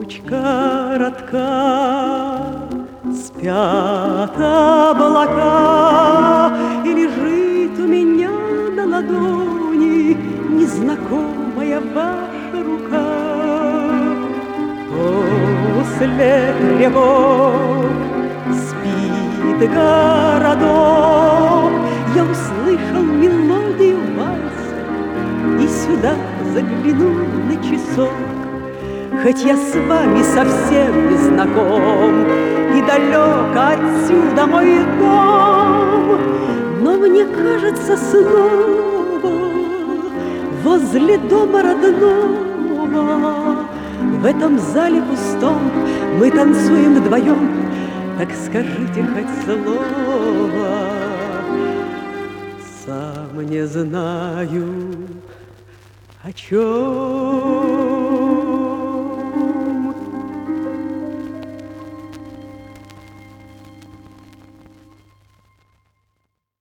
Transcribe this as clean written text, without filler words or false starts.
Ночь коротка, спят облака, и лежит у меня на ладони незнакомая ваша рука. После тревог спит городок, я услышал мелодию вальса и сюда заглянул на часок. Хоть я с вами совсем не знаком, и далеко отсюда мой дом, но мне кажется снова возле дома родного. В этом зале пустом мы танцуем вдвоем, так скажите хоть слово. Сам не знаю, о чем